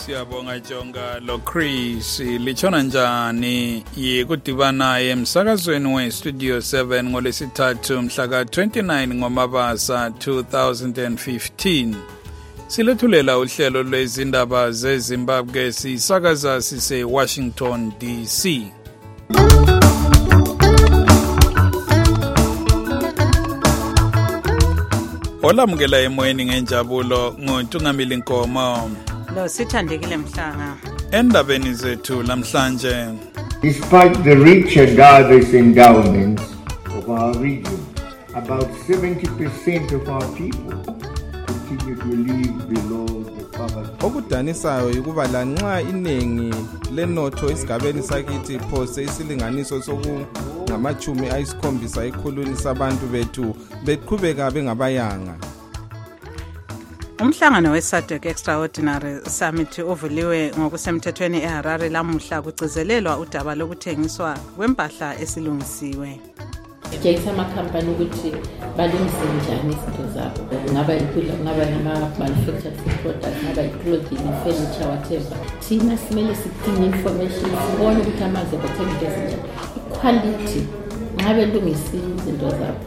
Siyabonga Jonga lo Chris lichona njani yikudibana emsakazweni we Studio 7 ngolesithathu mhla ka 29 ngoMabasa 2015 silethulela uhlelo lwezindaba zeZimbabwe sisakaza sise Washington DC. Olamukela emoyeni ngenjabulo ngoNtungamili Nkomo. Lo sithandekile Mhlanga. Endabeni zethu namhlanje. Despite the rich and diverse endowments of our region, about 70% of our people continue to live below the poverty. Okudanisayo ukuba lanxa inengi lenotho esigabeni sakithi phose isilinganiso sokungamachumi ayisikhombisa ekhulwini sabantu bethu beqhubeka bengabayanga. Umhlangano weSADC Extraordinary Summit uvuliwe ngokusemthethweni eHarare lamuhla kugcizelelwa udaba lokuthengiswa kwempahla esilungisiwe. Kuyayisa amakhampani ukuthi balungise njani izinto zabo. Ngaba ikudla, ngaba ama-manufactured food products, ngaba i-clothing, furniture, whatever. Thina simele sidinge information, sibone ukuthi amazwe bathenga into ezinjani. Quality, ngabe lungise izinto zabo.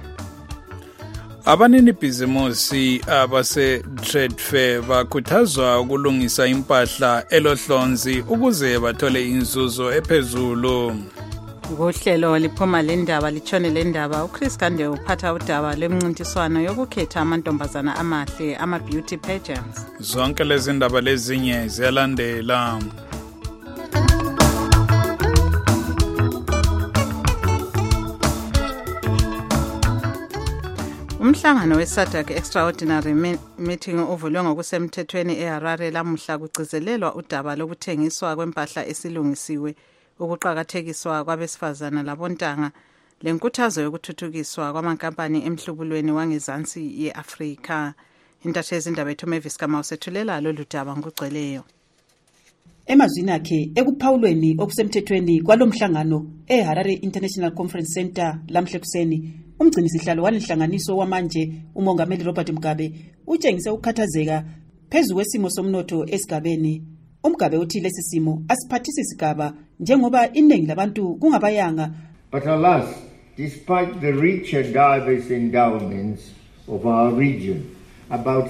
Abanini bhizimusi abase trade fair bakhuthazwa ukulungisa impahla elohlonzi ukuze bathole inzuzo ephezulu. Ngohlelo liphuma lendaba litshone lendaba uChris Kande uphatha udaba lemncintiswano yokukhetha amantombazana amahle ama-beauty pageants. Zonke lezi ndaba lezinye ziyalandela. Umhlangano weSADC Extraordinary Meeting uvulwe ngokusemthethweni eHarare lamuhla kugcizelelwa udaba lokuthengiswa kwempahla esilungisiwe, ukuqhakathekiswa kwabesifazana labontanga, lenkuthazo yokuthuthukiswa kwamankampani emhlubulweni wangezansi yeAfrika. Intatheli yezindaba ethu Mavis Kamau sethulela lolu daba ngokugcweleyo. Emazwini akhe ekuphawulweni okusemthethweni kwalomhlangano eHarare International Conference Center lamhle kuseni, umgcinisihlalo walenhlanganiso wamanje umongameli Robert Mugabe utshengise ukukhathazeka phezu kwesimo somnotho esigabeni. Umgabe uthi lesi simo asiphathisi isigaba njengoba iningi labantu kungabayanga. But alas, despite the rich and diverse endowments of our region, about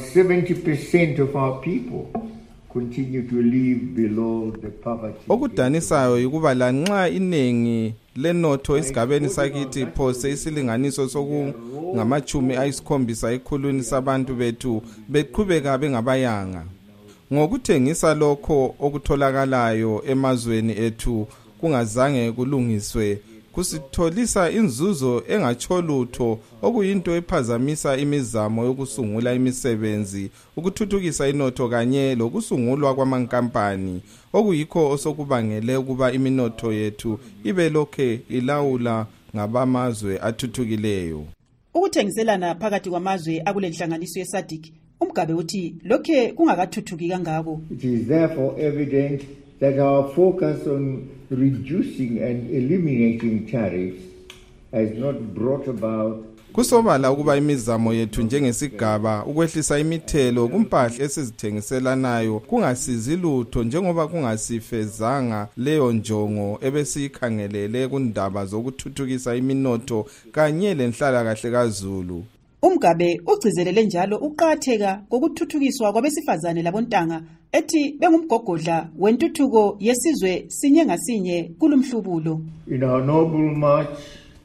70% of our people continue to live below the poverty. Okudanisayo ukuba lanxa inengi lenotho esigabeni sakithi phose isilinganiso sokungamachumi ayisikhombisa ekhulwini sabantu bethu beqhubeka bengabayanga. Ngokuthengisa lokho okutholakalayo emazweni ethu kungazange kulungiswe kusitholisa inzuzo engacholutho okuyinto ephazamisa imizamo yokusungula imisebenzi, ukuthuthukisa inotho kanye lokusungulwa kwamankampani, okuyikho osokubangele ukuba iminotho yethu ibe lokhe ilawula ngabamazwe athuthukileyo. Ukuthengiselana phakathi kwamazwe akulenhlanganiso yeSADC, Umgabe uthi lokhe kungakathuthuki kangako. It is therefore evident that our focus on reducing and eliminating tariffs has not brought about. Kusobala ukuba imizamo yethu njengesigaba ukwehlisa imithelo kumpahla esizithengiselanayo kungasizi lutho njengoba kungasifezanga leyo njongo ebesikhangelele kundaba zokuthuthukisa iminotho kanye lenhlala kahle kaZulu. Umgabe ugcizelele njalo uqhatheka kokuthuthukiswa kwabesifazane labontanga ethi bengumgogodla wentuthuko yesizwe sinye ngasinye kulumhlubulo. In our noble march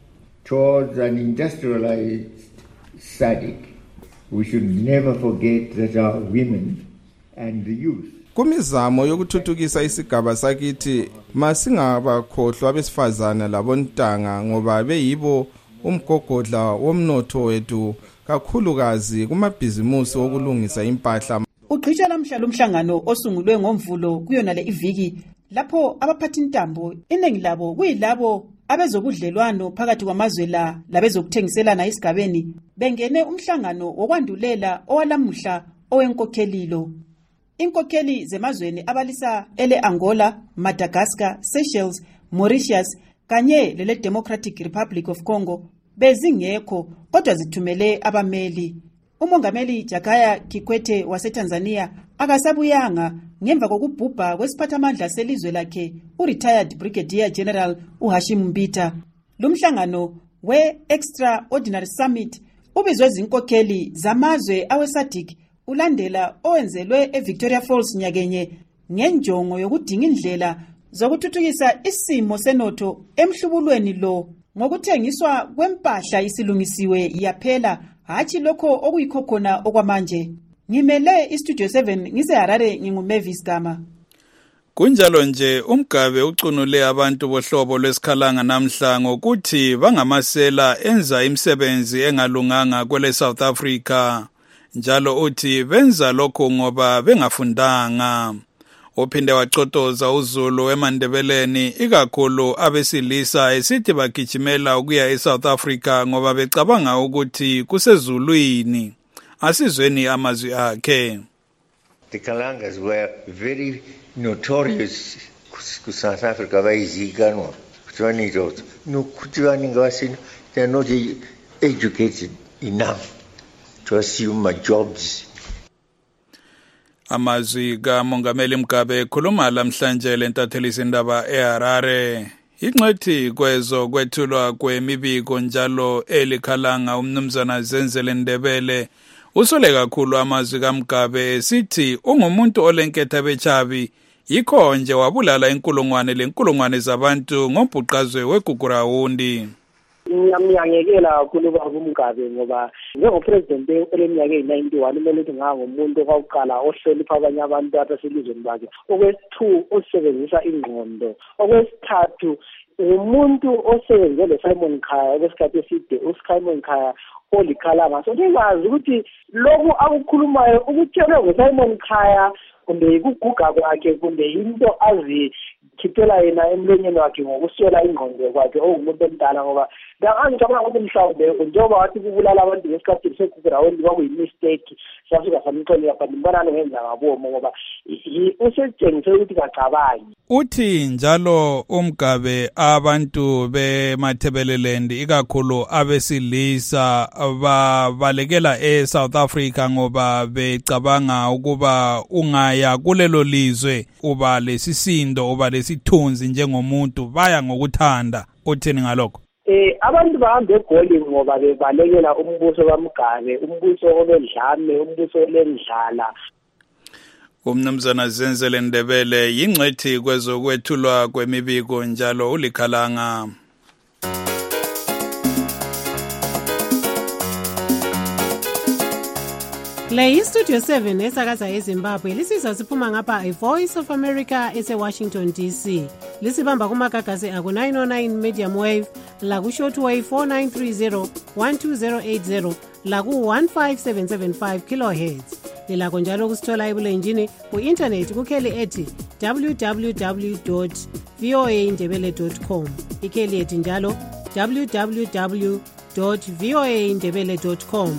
towards an industrialized SADC, we should never forget that our women and the youth. Kumizamo yokuthuthukisa isigaba sakithi masingabakhohlwa abesifazana labontanga ngoba beyibo umgogodla womnotho wethu kakhulukazi kumabhizimusi okulungisa impahla. Ugqisha lamhla umhlangano osungulwe ngomvulo kuyona le iviki lapho abaphathi intambo iningi labo kuyilabo abezobudlelwano phakathi kwamazwe la labezokuthengiselana isigabeni bengene umhlangano wokwandulela owalamuhla owenkokhelilo. Inkokheli zemazweni abalisa ele Angola, Madagascar, Seychelles, Mauritius kanye lele Democratic Republic of Congo bezingekho kodwa zithumele abameli. Umongameli Jakaya Kikwete waseTanzania akasabuyanga ngemva kokubhubha kwesiphathamandla selizwe lakhe u-retired Brigadier General uHashim Mbita. Lumhlangano we-Extraordinary Summit ubizwe zinkokheli zamazwe awe-SADC ulandela owenzelwe eVictoria Falls nyakenye ngenjongo yokudinga indlela zokuthuthukisa isimo senotho emhlubulweni lo ngokuthengiswa kwempahla isilungisiwe yaphela hathi lokho okuyikho khona okwamanje. Ngimele iStudio 7 ngiseHarare nginguMavis Gama. Kunjalo nje uMgabe ucunule abantu bohlobo lwesikhalanga namhla ngokuthi bangamasela enza imisebenzi engalunganga kwele South Africa, njalo uthi benza lokho ngoba bengafundanga. Uphinde wacotoza uZulu eMandebeleni ikakhulu abesilisa esithi bagijimela ukuya eSouth Africa ngoba becabanga ukuthi kusezulwini. Asizweni amazwi akhe. The Kalangas were very notorious ku South Africa bayizikanwa kuthiwani lot no kuthiwani ngawasini they are not educated enough to assume jobs. Amazwi kaMongameli Mgabe ekhuluma lamhlanje lentathelisa indaba eHarare. Ingcwethi kwezo kwethulwa kwemibiko njalo elikhalanga umnumzana Zenzele Ndebele usole kakhulu amazwi kaMgabe esithi ungumuntu olenketha bechabi yikho nje wabulala lenkulungwane zabantu ngombhuqazwe weGugurawundi. Ngiyamyangekela kakhulu uMgabe ngoba njengopresident oleminyaka eyi-91 kumele ukuthi ngumuntu okokuqala ohlonipha abanye abantu abaselizweni bakhe. Okwesithu osebenzisa ingqondo. Okwesithathu umuntu osebenze lo-Simon Khaya kwesikhathi eside uSimon Khaya olikhalanga. So ngikwazi ukuthi lokhu akukhulumayo ukutshelwe nguSimon Khaya kumbe ikuguga kwakhe kumbe into azikhiphela yena emlonyeni wakhe ngokuswela ingqondo kwakhe ongumuntu omdala ngoba ngicabanga ukuthi mhlawumbe njengoba wathi kubulala abantu ngesikhathi seGugurawundi kwakuyimistake sasuka samxolela but mbonani ngenza ngabomo ngoba usetshengise ukuthi kacabangi. Uthi njalo uMgabe abantu beMathebeleland ikakhulu abesilisa babalekela eSouth Africa ngoba becabanga ukuba ungaya kulelo lizwe uba lesisindo uba lesithunzi njengomuntu baya ngokuthanda. Uthini ngalokho? Abantu bahambe eGoli ngoba bebalekela umbuso kaMgabe, umbuso olendlame, umbuso olendlala. Umnumzana Zenzele Ndebele yingcwethi kwezokwethulwa kwemibiko njalo ulikhalanga. Le iStudio 7 esakaza eZimbabwe lisizwa siphuma ngapha iVoice of America eseWashington DC. Lisibamba kumagagasi aku 909 medium wave, laku shortwave 4930 12080, laku 15775 kilohertz. Lilakho njalo kusithola ebulenjini ku-internet kukheli ethi www.voaindebele.com. Ikheli ethi njalo www.voaindebele.com.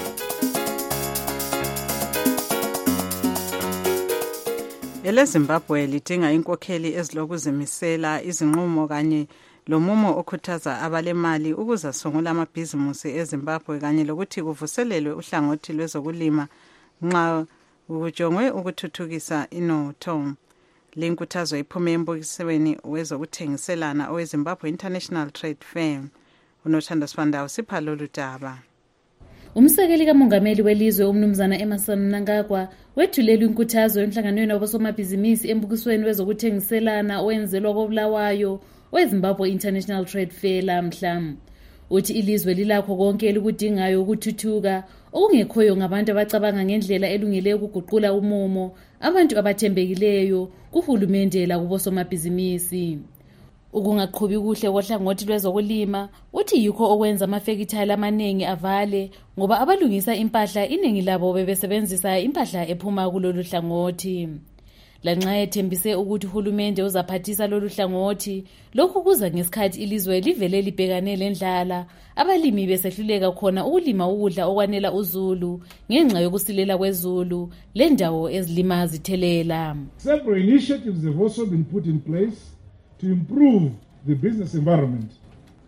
EleZimbabwe lidinga inkokheli ezilokuzimisela, izinqumo kanye lomumo okhuthaza abalemali ukuzasungula amabhizimusi eZimbabwe kanye lokuthi kuvuselelwe uhlangothi lwezokulima nxa kujongwe ukuthuthukisa inotho. Le nkuthazo iphume embukisweni wezokuthengiselana oweZimbabwe International Trade Fair. uNothando Sifanda usipha lolu daba. Umsekeli kamongameli welizwe umnumzana Emmerson Mnangagwa wethulelwe inkuthazo emhlanganweni wabosomabhizinisi embukisweni wezokuthengiselana owenzelwa koBulawayo weZimbabwe International Trade Fair lamhla. Uthi ilizwe lilakho konke elikudingayo ukuthuthuka okungekhoyo ngabantu abacabanga ngendlela elungile ukuguqula umumo, abantu abathembekileyo kuhulumende lakubosomabhizinisi. Ukungaqhubi kuhle kohlangothi lwezokulima uthi yikho okwenza amafekithali amaningi avale ngoba abalungisa impahla iningi labo bebesebenzisa impahla ephuma kulolu hlangothi. Lanxa ethembise ukuthi uhulumende uzaphathisa lolu hlangothi, lokhu kuza ngesikhathi ilizwe livele libhekane lendlala, abalimi besehluleka khona ukulima ukudla okwanela uZulu ngenxa yokusilela kwezulu lendawo ezilima zithelela. Several initiatives have also been put in place to improve the business environment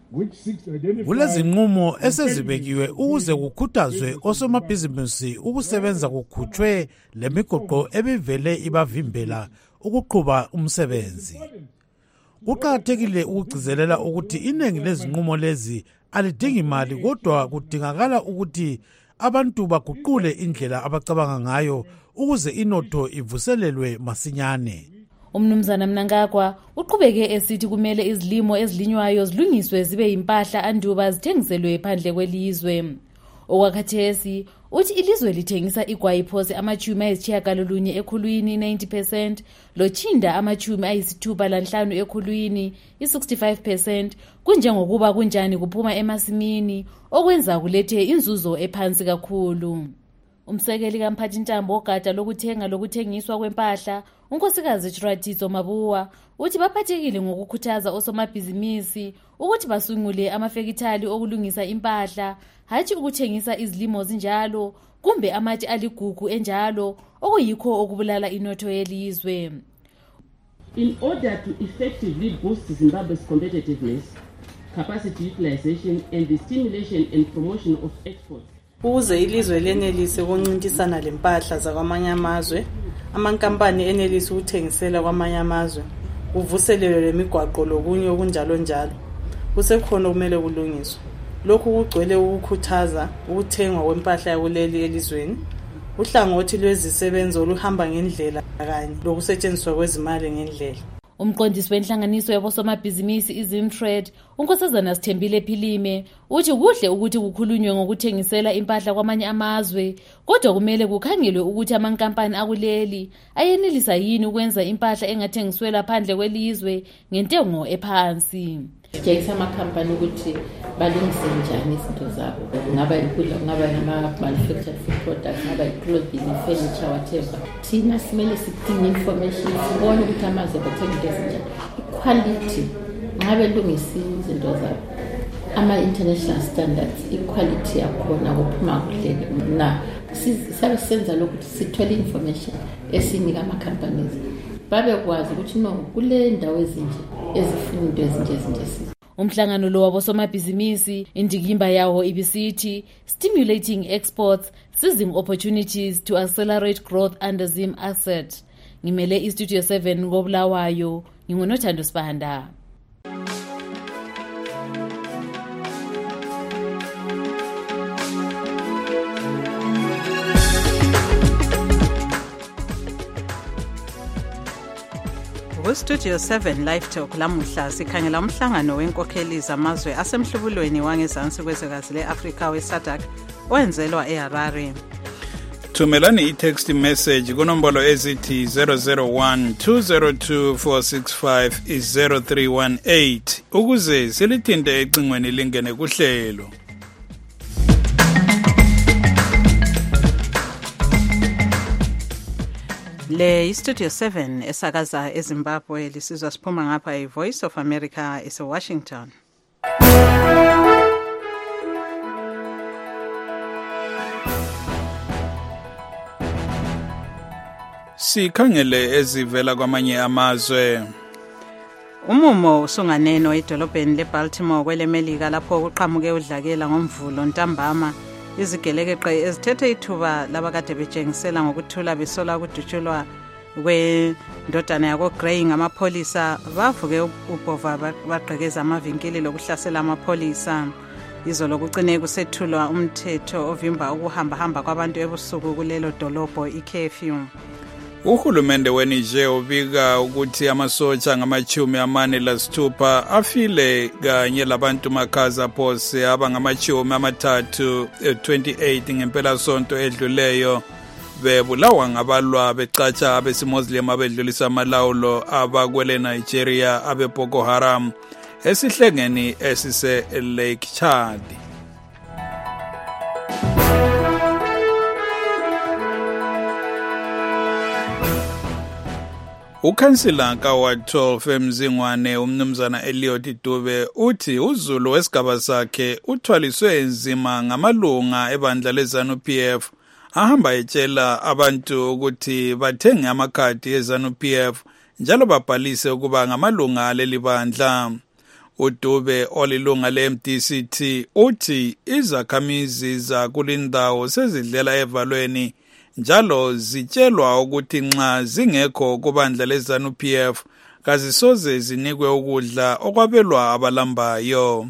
kulezinqumo esezibekiwe ukuze kukhuthazwe osomabhizinisi ukusebenza kukhutshwe lemigoqo ebivele ibavimbela ukuqhuba umsebenzi. Kuqakathekile ukugcizelela ukuthi iningi lezinqumo lezi alidingi imali, kodwa kudingakala ukuthi abantu baguqule indlela abacabanga ngayo ukuze inotho ivuselelwe masinyane. Umnumzana Mnangagwa uqhubeke esithi kumele izilimo ezilinywayo zilungiswe zibe impahla anduba zithengiselwe phandle kwelizwe. Okwakhathesi uthi ilizwe lithengisa igwayiphose amachumi ayisitshiyagalolunye ekhulwini 90%, lochinda amachumi ayisithupha lanhlanu ekhulwini 65%, kunjengokuba kunjani kuphuma emasimini okwenza kulethe inzuzo ephansi kakhulu. Umsekeli kamphathintambo ogada lokuthenga lokuthengiswa kwempahla unkosikazi Chiratiso Mabuwa uthi baphathekile ngokukhuthaza osomabhizinisi ukuthi basungule amafekithali okulungisa impahla, hathi ukuthengisa izilimo zinjalo kumbe amatshe aligugu enjalo okuyikho okubulala inotho yelizwe. In order to effectively boost Zimbabwe's competitiveness, capacity utilization and the stimulation and promotion of exports, ukuze ilizwe lenelise ukuncintisana lempahla zakwamanye amazwe, amankampani enelise ukuthengisela kwamanye amazwe, kuvuselelwe lemigwaqo lokunye okunjalo njalo, kusekhona kumele kulungiswe. Lokhu kugcwele ukukhuthaza ukuthengwa kwempahla yakuleli elizweni, uhlangothi lwezisebenzi oluhamba ngendlela kanye lokusetshenziswa kwezimali ngendlela. Umqondisi wenhlanganiso yabosomabhizinisi iZimtrade, unkosazana Sithembile Philime, uthi kuhle ukuthi kukhulunywe ngokuthengisela impahla kwamanye amazwe, kodwa kumele kukhangelwe ukuthi amankampani akuleli ayenelisa yini ukwenza impahla engathengiswela phandle kwelizwe ngentengo ephansi. Sijayisa amakhampani ukuthi balungise njani izinto zabo, kungaba ikudla, kungaba nama-manufactured food products, kungaba i-clothing, i-furniture, whatever. Thina simele sidinge information, sibone ukuthi amazwe bathenga into ezinjani, i-quality, ngabe lungise izinto zabo, ama-international standards, i-quality yakhona kuphuma kuhle na. Sisabe senza lokuthi sithole information esinika ama-companies, babekwazi ukuthi no kule ndawo ezinje ezifuna into ezinje. Umhlangano lo wabosomabhizinisi indikimba yawo ibisithi stimulating exports, seizing opportunities to accelerate growth under Zim Asset. Ngimele iStudio 7 ngoBulawayo, nginguNothando Sibanda. Studio 7 Live Talk lamuhla sikhangela umhlangano wenkokheli zamazwe asemhlubulweni wangezansi kwezwekazi le-Afrika we-SADC owenzelwa eHarare. Thumelani i-text message kunombolo ezithi 001-202-465 is-0318 ukuze silithinte ecingweni lingene kuhlelo. Le Studio 7 esakaza eZimbabwe lisizwa siphuma ngapha iVoice of America eseWashington. Sikhangele ezivela kwamanye amazwe. Umumo usunganeno edolobheni leBaltimore kwelemelika lapho kuqhamuke udlakela ngomvulo ntambama. Izigelekeqe ezithethe ithuba labakade betshengisela ngokuthula besola ukudutshulwa kwendodana yako Gray ngamapolisa bavuke ubhova baqhekeza amavinkili lokuhlasela amapolisa. Izolo kucine kusethulwa umthetho ovimba ukuhamba kwabantu ebusuku kulelo dolobho i-curfew. Uhulumende weNiger ubika ukuthi amasotsha ngama-46 afile kanye labantu makhaza phose abangama-38 ngempela sonto edluleyo bebulawa ngabalwa becatsha abesimoslim abedlulisa amalawulo abakwele Nigeria abe Boko Haram esihlengeni esise Lake Chad. Ukhansila kaWard 12 eMzingwane umnumzana Eliot Dube uthi uZulu wesigaba sakhe uthwaliswe nzima ngamalunga ebandla leZANU-PF ahamba etshela abantu ukuthi bathenge amakhadi eZANU-PF njalo babhalise ukuba ngamalunga leli bandla. uDube olilunga le-MDCT uthi izakhamizi zakulindawo sezidlela evalweni njalo zitshelwa ukuthi nxa zingekho kubandla leZANU-PF kazisoze zinikwe ukudla okwabelwa abalambayo.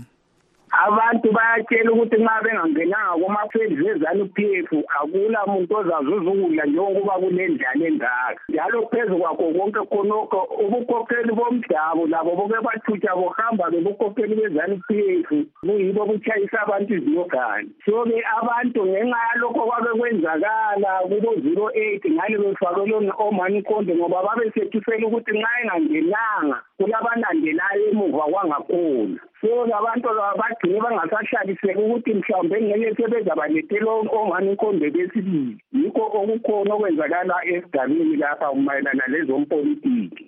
Abantu bayatshela ukuthi nxa bengangenanga kuma-fields eZANU-PF akula muntu ozazuza ukudla njengoba kunendlala engaka. Njalo phezu kwakho konke khonokho ubukhokheli bomdabu labo boke bathutsha bohamba bebukhokheli beZANU-PF buyibo butshayisa abantu iziyogani. So-ke abantu ngenxa yalokho kwabe kwenzakala kubo-08 ngale befakelwe omani konde ngoba babesethusela ukuthi nxa engangenanga kulabalandelayo emuva kwangakhona. So abantu bagcine bangasahlaliseki ukuthi mhlawumbe ngeke sebezabalethela omani inkonde besibili. Yikho okukhona okwenzakala esigabeni lapha mayelana lezompolitiki.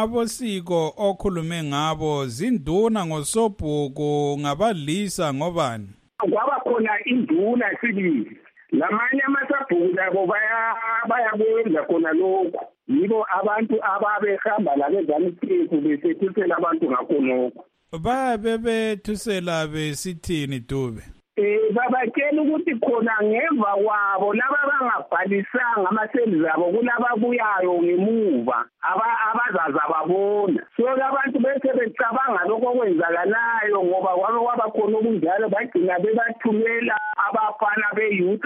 Abosiko okhulume ngabo zinduna ngosobhuku ngabadlisa ngobani? Kwaba khona induna sibili. Lamanye amasabhuku labo bayakwenza khona lokho. Yibo abantu ababehamba labeZANU-PF besethusela abantu ngakhonokho. Babe bethusela besithini Dube? Babatshela ukuthi khona ngemva kwabo laba bangabhalisanga amaseli zabo kulababuyayo ngemuva abazaza babona. So abantu bese becabanga lokho okwenzakalayo ngoba kwaba khona okunjalo bagcina bebathumela abafana be-youth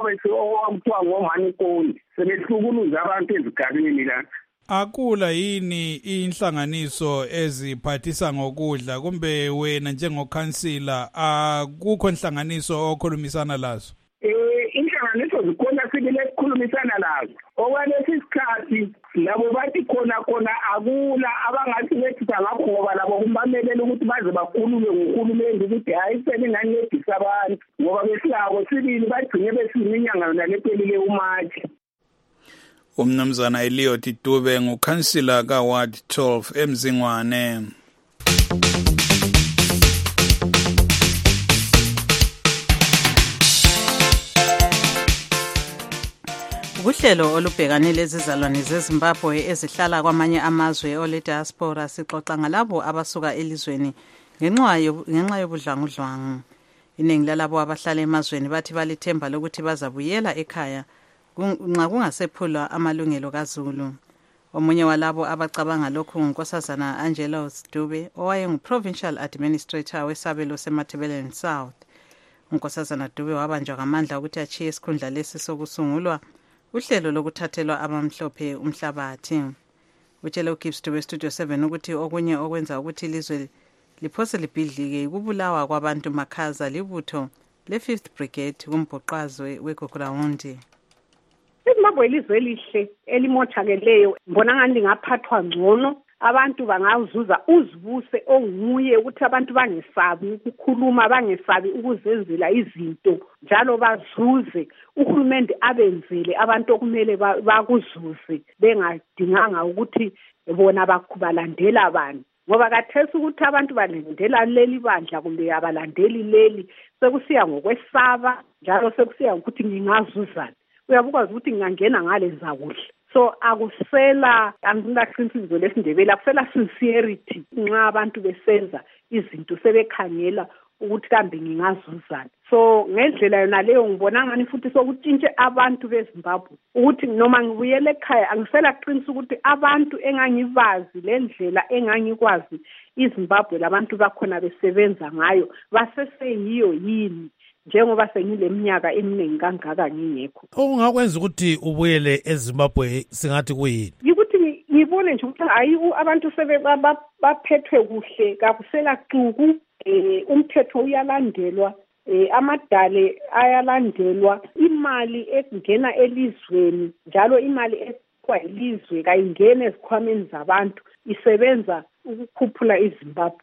okuthiwa ngomani konde sebehlukuluza abantu ezigabeni la. Akula yini inhlanganiso eziphathisa ngokudla kumbe wena njengokhansila akukho inhlanganiso okhulumisana lazo? Inhlanganiso zikhona sibile ukukhulumisana lazo. Okwalesi sikhathi labo bathi khona akula abangathi bethisa ngakho ngoba labo kumamele ukuthi baze bakhulume ngohulumeni ukuthi hayi seningancedisa abantu ngoba besilabo sibili bagcine besiminyanga yona lephelile uMashi. Umnumzana Eliot Dube ngukhansila kaWard 12 eMzingwane. Uhlelo olubhekane lezizalwane zeZimbabwe ezihlala kwamanye amazwe ole diaspora sixoxa ngalabo abasuka elizweni ngenxa yobudlwangudlwangu. Iningi lalabo abahlala emazweni bathi balithemba lokuthi bazabuyela ekhaya nxa kungasephulwa amalungelo kaZulu. Omunye walabo abacabanga lokhu nguNkosazana Angela Dube owayengu-Provincial Administrator wesabelo seMatabeleland South. uNkosazana Dube wabanjwa ngamandla ukuthi achiye isikhundla lesi sokusungulwa uhlelo lokuthathelwa abamhlophe umhlabathi. Utshele uGibbs Dube Studio 7 ukuthi okunye okwenza ukuthi ilizwe liphose libhidlike ukubulawa kwabantu makhaza libutho le-5th Brigade kumbhoqazwe weGogorawundi. iZimbabwe ilizwe elihle elimothakeleyo ngibona ngani lingaphathwa ngcono. Abantu bangazuza uzibuse onguye ukuthi abantu bangesabi ukukhuluma bangesabi ukuzenzela izinto njalo bazuze uhulumende abenzele abantu okumele bakuzuze bengadinganga ukuthi bona balandela abantu ngoba kathesi ukuthi abantu balandela leli bandla kumbe abalandeli leli sekusiya ngokwesaba njalo sekusiya ukuthi ngingazuzana uyabukwazi ukuthi ngingangena ngale nzakuhle. So akusela angilaqiniso lesindebele akusela sincerity nxa abantu besenza izinto sebekhangela ukuthi kambe ngingazuzana. So ngendlela yona leyo ngibona ngani futhi sokutshintshe abantu beZimbabwe ukuthi noma ngibuyele ekhaya angisela qiniso ukuthi abantu engangibazi lendlela engangikwazi iZimbabwe labantu bakhona besebenza ngayo baseseyiyo yini njengoba sengile minyaka eminingi kangaka ngingekho. Ungakwenza ukuthi ubuyele eZimbabwe singathi kuyini? Yikuthi ngibone nje ukuthi hayi abantu baphethwe kuhle kakusela xuku umthetho uyalandelwa amadale ayalandelwa imali engena elizweni njalo imali ekwa ilizwe kayingene ezikhwameni zabantu isebenza ukukhuphula iZimbabwe.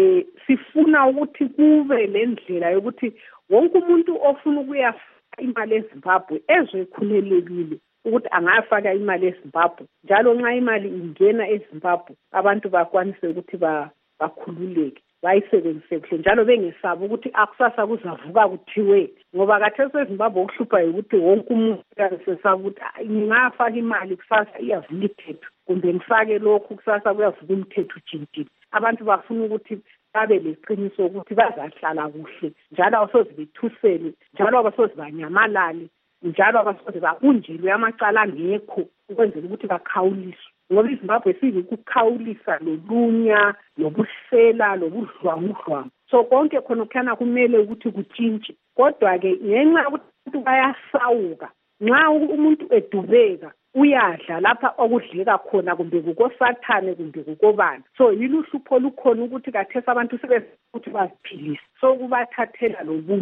Sifuna ukuthi kube lendlela yokuthi wonke umuntu ofuna ukuyafaka imali eZimbabwe ezwe ekhulelekile ukuthi angafaka imali eZimbabwe njalo nxa imali ingena eZimbabwe abantu bakwanise ukuthi bakhululeke bayisebenzise kuhle njalo bengesabi ukuthi akusasa kuzavuka kuthiwe ngoba kathesi eZimbabwe okuhlupha ukuthi wonke umuntu uyasesaba ukuthi ngingafaka imali kusasa iyavuka ithethu kumbe ngifake lokhu kusasa kuyavuka umthetho ujintile. Abantu bafuna ukuthi babe leqiniso ukuthi bazahlala kuhle njalo abasoze bethusele njalo abasoze banyamalale njalo abasoze bakunjelwe amacala angekho ukwenzela ukuthi bakhawuliswe ngoba iZimbabwe sikukhawulisa lolunya lobuhlela lobudlwangudlwangu so konke khona kukhana kumele ukuthi kutshintshe kodwa ke ngenxa ukuthi bayasawuka nxa umuntu edubeka uyadla lapha okudleka khona kumbe kukosathane kumbe kukobani so yiluhlupho lukhona ukuthi kathesa abantu sebekuthi baziphilise so kubathathela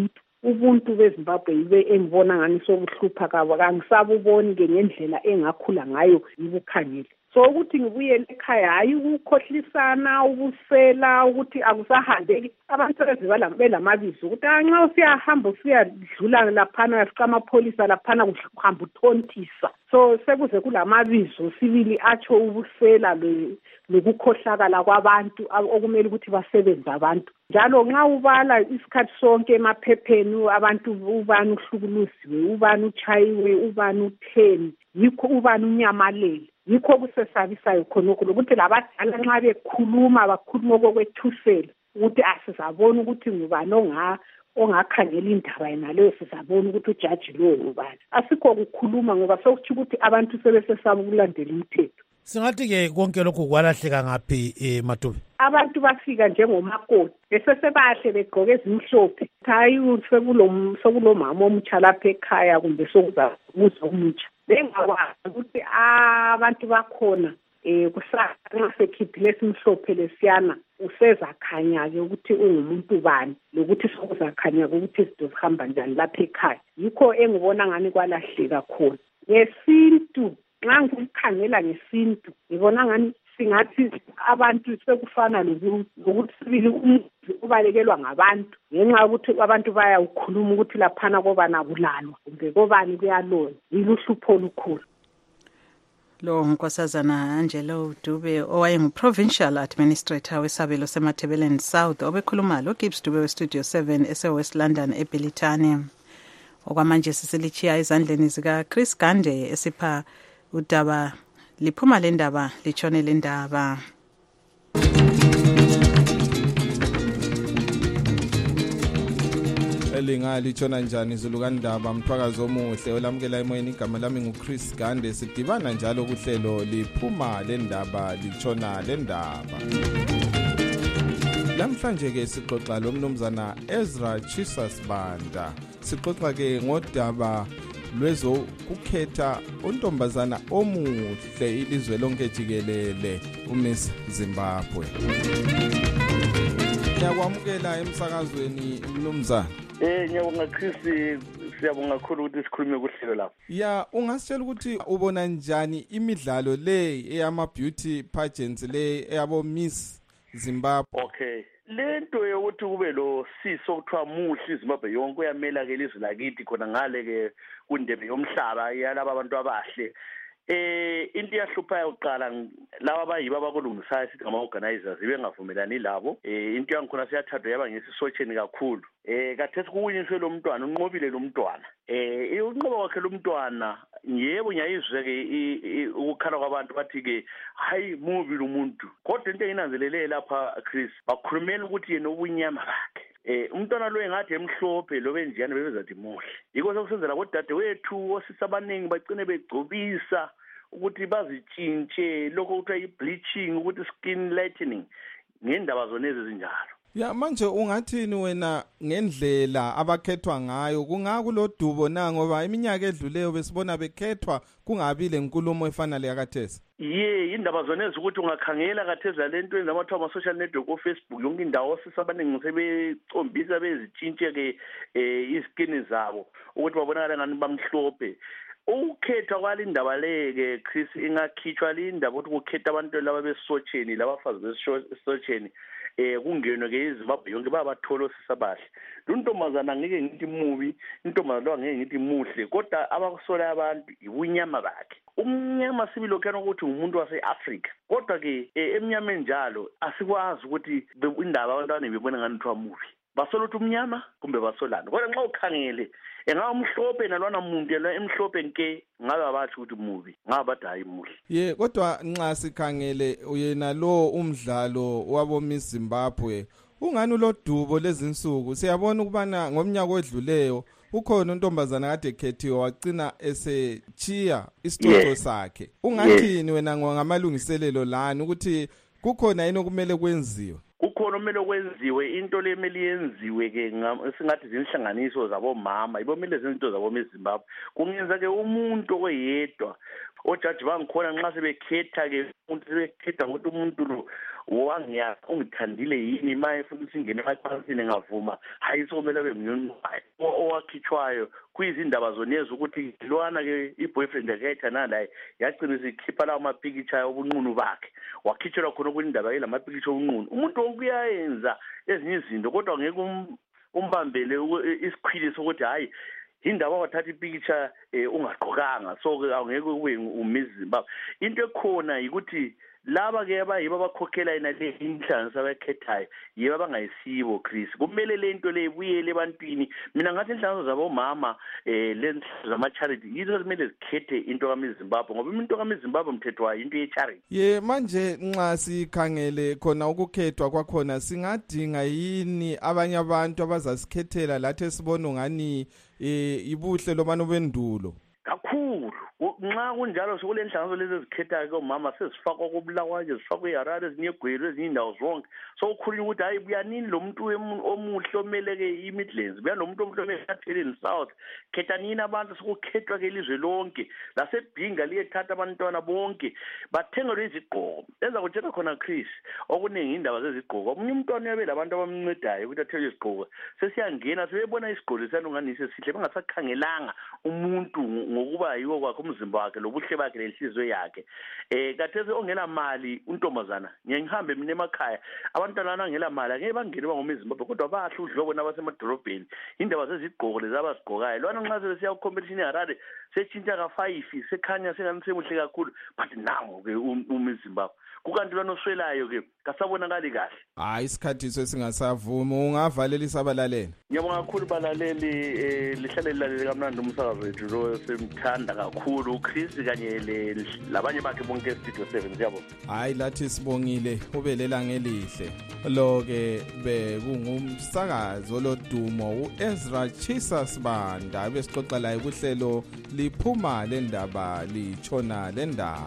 ubuntu beZimbabwe yibe engibona ngani sokuhlupha kabo kangisabuboni ke ngendlela engakhula ngayo ngibukhangele so ukuthi ngibuyele ekhaya hayi ukukhohlisana ubusela ukuthi akusahambeki abantu belamabizo ukuthi nxa usiyahamba usiyadlula laphana uyafika amapholisa laphana kuhamba uthontisa so sekuze kulamabizo sibili atsho ubusela lokukhohlakala kwabantu okumele ukuthi basebenze abantu njalo nxa ubala isikhathi sonke emaphepheni abantu ubani uhlukuluziwe ubani uchayiwe ubani utheni yikho ubani unyamalele yikho kusesabisayo khonokho lokuthi labadala nxa bekhuluma bakhuluma okwethusela ukuthi asizabona ukuthi ngubani ongakhangela indaba yenaleyo sizabona ukuthi ujaji lowo ngubani asikho kukhuluma ngoba sokuthi ukuthi abantu sebesesaba ukulandela imithetho singathi-ke konke lokhu kwalahleka ngaphi Madube abantu bafika njengomakoti besesebahle begqoke ezimhlophe hayi sekulomama omutsha lapha ekhaya kumbe sokuza omutsha bengakwazi ukuthi abantu bakhona kusasa nxa sekhiphile esimhlophe lesiyana usezakhanya-ke ukuthi ungumuntu bani lokuthi sokuzakhanya-ke ukuthi izinto zihamba njani lapha ekhaya yikho engibona ngani kwalahleka khona ngesintu nxa ngikukhangela ngesintu ngibona ngani singathi abantu sekufana lokuthi sibili umuzi ubalekelwa ngabantu ngenxa yokuthi abantu bayawukhuluma ukuthi laphana kobani akulalwa kumbe kobani kuyalona yiluhlupho olukhulu lo nkosazana Angelo Dube owayengu-provincial administrator wesabelo semathebeleni South obekhuluma lo Gibbs Dube westudio 7 ese-West London eBelitania okwamanje sisilichiya ezandleni zika-Chris Gande esipha udaba liphuma le ndaba litshone le ndaba elinga litshona njani Zulu kaNdaba mthwakazi omuhle olamukela emoyeni igama lami nguChris Gande sidibana njalo kuhlelo liphuma le ndaba litshona le ndaba namhlanje ke sixoxa lo mnumzana Ezra Chisas Banda sixoxa ke ngodaba lwezokukhetha untombazana omuhle ilizwe lonke jikelele uMiss Zimbabwe. Ngiyakwamukela emsakazweni mnumzana. Ngiyabonga Chris, siyabonga kakhulu ukuthi sikhulume kuhlelo lapho. Ya, ungasitshela ukuthi ubona njani imidlalo le eyama beauty pageants le eyabo Miss Zimbabwe? Okay. Lento yokuthi kube lo siso kuthiwa muhle iZimbabwe yonke uyamela ke ilizwe lakithi khona ngale ke kundebe yomhlaba yalabo abantu abahle into yahluphayo uqala laba abayiba abakulungisayo sithi ngama organizers bengavumelani labo into yangikhona siyathathwa yaba ngesisotsheni kakhulu kathesi kuwinyiswe lo mntwana unqobile lo mntwana unqoba kwakhe lo mntwana yebo ngiyayizwe ke ukukhala kwabantu bathi ke hayi mubi lo muntu kodwa into enginanzelele lapha Chris bakhulumela ukuthi yena ubunyama bakhe umntwana lo engathi emhlophe lo benjiyana bebezathi muhle yiko sokusenzela kodade wethu osisa abaningi bagcine begcobisa ukuthi bazitshintshe lokho kuthiwa i-bleaching ukuthi skin lightening ngendaba zona ezinjalo. Ya manje ungathini wena ngendlela abakhethwa ngayo kungakulodubo na ngoba iminyaka edluleyo besibona bekhethwa kungabi lenkulumo efana le yakathesi. Indaba zona ezukuthi ungakhangela katheza lento ezamathiwa ama social network o Facebook yonke indawo sisabaningi sebecombisa bezitshintshe ke iskin zabo ukuthi babonakala ngani bamhlophe. Ukukhethwa kwalindaba leke Chris ingakhitshwa lindaba ukuthi ukukhetha abantu laba besotsheni labafazi besotsheni kungenwe ke iZimbabwe yonke babathola sisabahle luntombazana ngeke ngithi mubi intombazana lo ngeke ngithi muhle kodwa abakusola abantu ibunyama bakhe umnyama sibilo kana ukuthi umuntu waseAfrica kodwa ke emnyameni njalo asikwazi ukuthi indaba abantwana bebona ngani kuthiwa mubi basola ukuthi umnyama kumbe basolana kodwa nxa ukhangele engamhlophe nalwana muntu la emhlophe nke ngabe abathi ukuthi mubi ngabe bathi hayi muhle kodwa nxa sikhangele uyena lo umdlalo wabo Miss Zimbabwe ungani ulodubo lezinsuku siyabona ukubana ngomnyaka odluleyo ukhona untombazana kade ekhethiwe wagcina esechiya isicoco sakhe. Ungathini wena ngamalungiselelo lani ukuthi kukhona yini okumele kwenziwe? Kukhona okumele kwenziwe, into le emele yenziwe ke singathi zinhlanganiso zabomama, ibomele zinto zabo eZimbabwe. Kungenza ke umuntu oyedwa ojaji bangikhona nxa sebekhetha ke umuntu sebekhetha ukuthi umuntu lo wangiya ungithandile yini maye efuna singene emacansini ngavuma hayi sokumele bemnyoni owakhitshwayo kuyizindaba zonezi ukuthi lwana ke iboyfriend yakhe nalaye yagcina isikhipha lawo mapicture obunqunu bakhe wakhitshelwa khona kwindaba yela mapicture obunqunu. Umuntu okuyayenza ezinye izinto kodwa ngeke umbambele isikhwili sokuthi hayi indaba wathatha ipicture ungaqhokanga so angeke ube umizimba. Into ekhona ukuthi laba ke abayiba bakhokhela ina le inhlanganiso abakhethayo yiba bangayisibo Chris. Kumele le nto le ibuyele ebantwini. Mina ngathi inhlanganiso zabomama le zama charity yizo kumele zikhethe into kaMzimbabwe ngoba into kaMzimbabwe umthetho wayo into ye charity. Manje nxa sikhangele khona ukukhethwa kwakhona singadinga yini abanye abantu abazasikhethela lathi sibona ngani ibuhle lomano bendulo kakhulu. Nxa kunjalo sokule nhlanganiso lezi ezikhethayo komama sezifakwa kubulawayo zifakwa eHarare ezinye eGweru ezinye indawo zonke so ukhulunywa ukuthi hayi buyanini lo muntu omuhle omeleke iMidlands buya lo muntu omuhle omeleke South khethanini abantu sokukhethwa ke ilizwe lonke laseBhinga liyethatha abantwana bonke bathengelwe izigqoko enza kuthetha khona Chris okuningi indaba zezigqoko omunye umntwana uyabe labantu abamncedayo ukuthi athelwe izigqoko sesiyangena sebebona isigqoko sanunganise sihle bangasakhangelanga umuntu ngokuba yiwo kwakhe umzimba wakhe lobuhle bakhe lenhliziyo yakhe. Kathese ongela mali untombazana ngihambe mina emakhaya abantwana angela mali ngeke bangene bangoMzimbabwe kodwa bahle udlobo nabasemadolobheni indaba zezigqoko lezi abazigqokayo lwana nxa sesiya competition eHarare setshintsha ka5 sekhanya senganisemuhle kakhulu but nango ke uMzimbabwe kukanti banoswelayo ke kasabonakali kahle. Hayi isikhathi sesingasavuma ungavalelisa abalaleli. Ngiyabonga kakhulu balaleli lihlale lilalele kamnandi umsakazo wethu lo semthanda kakhulu uChris kanye labanye bakhe bonke eStudio 7 siyabonga. Hayi lathi sibongile ubelela ngelihle lo ke bekungumsakazo lodumo uEzra Chisa Sibanda besixoxa laye kuhlelo liphuma lendaba lichona lendaba.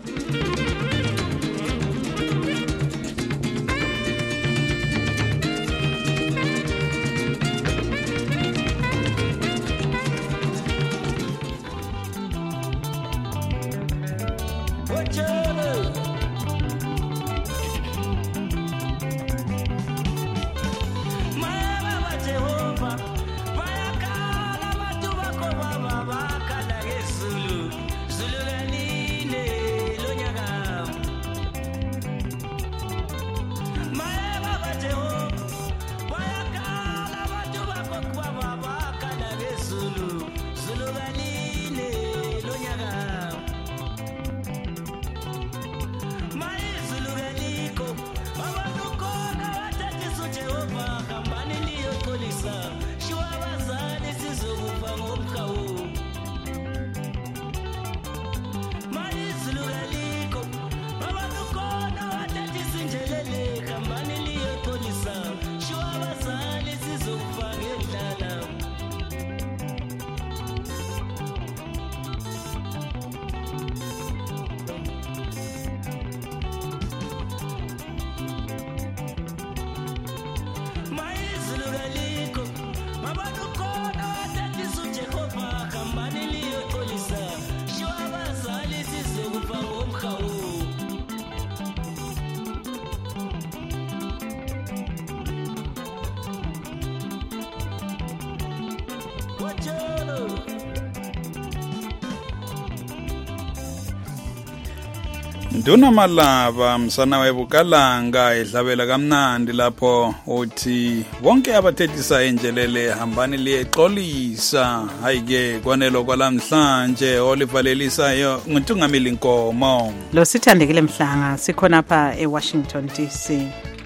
Nduna Malava msana webukalanga edlabela kamnandi lapho uthi bonke abathethisa enjelele hambani liyexolisa hayike kwanelo kwalamhlanje olivalelisayo nguNtungameli Nkomo lo sithandekile mhlanga sikhona apha eWashington DC.